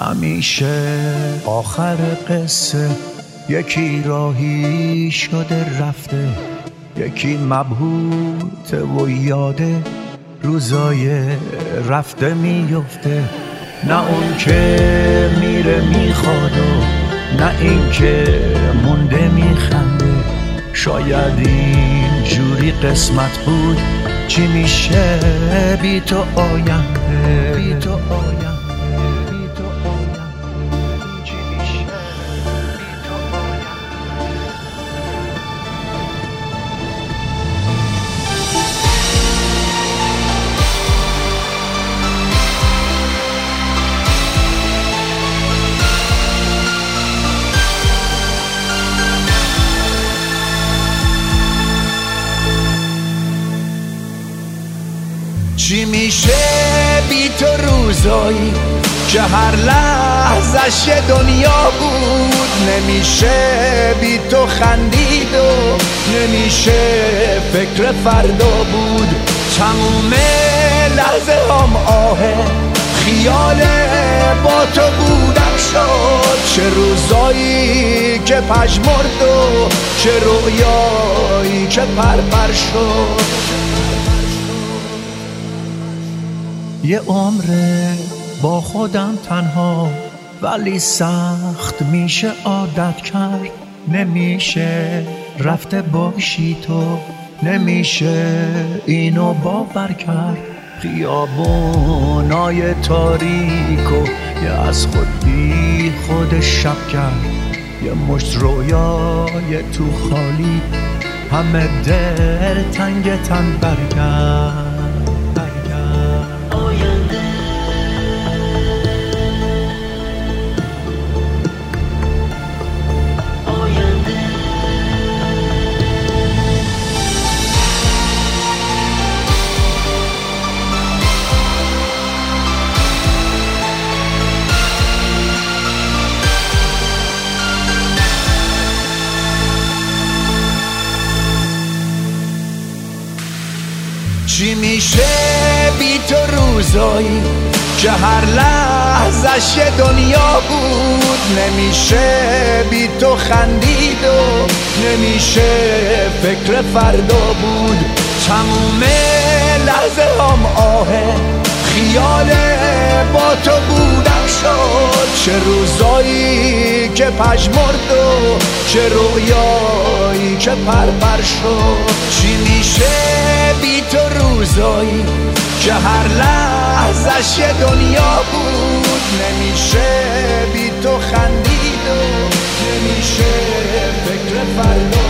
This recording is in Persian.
همیشه آخر قصه یکی راهی شده رفته، یکی مبهوته و یاده روزای رفته میفته. نه اون که میره میخواد و نه این که مونده میخنده. شاید این جوری قسمت بود، چی میشه بی تو آینده، بی تو آینده. چی میشه بی تو روزایی که هر لحظش یه دنیا بود؟ نمیشه بی تو خندید و نمیشه فکر فردا بود. تموم لحظه هم آهه خیال با تو بودم شد. چه روزایی که پژمرد و چه رویایی که پرپر شد. یه عمره با خودم تنها، ولی سخت میشه عادت کرد. نمیشه رفته باشی تو، نمیشه اینو باور کرد. خیابونای تاریکو یه از خود بی خود شب کرد. یه مشت رویای تو خالی همه دل تنگ تن برگرد. چی میشه بی تو روزایی که هر لحظش یه دنیا بود؟ نمیشه بی تو خندید و نمیشه فکر فردا بود. تموم لحظه هم آهه خیال با تو بودم شد. چه روزایی که پژمرد و چه رویایی که پرپر شد. چی میشه بی تو روزایی که هر لحظش یه دنیا بود؟ نمیشه بی تو خندید و نمیشه فکر فردا